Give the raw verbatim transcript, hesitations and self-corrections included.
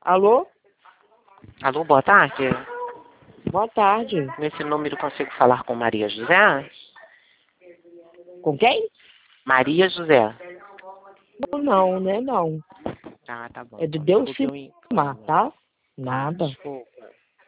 Alô? Alô, boa tarde. Boa tarde. Nesse número consigo falar com Maria José? Com quem? Maria José. Não, não, né? Não. Ah, tá bom. É do Então, Deus desculpe eu Mar, engano. tá? Nada. Desculpe.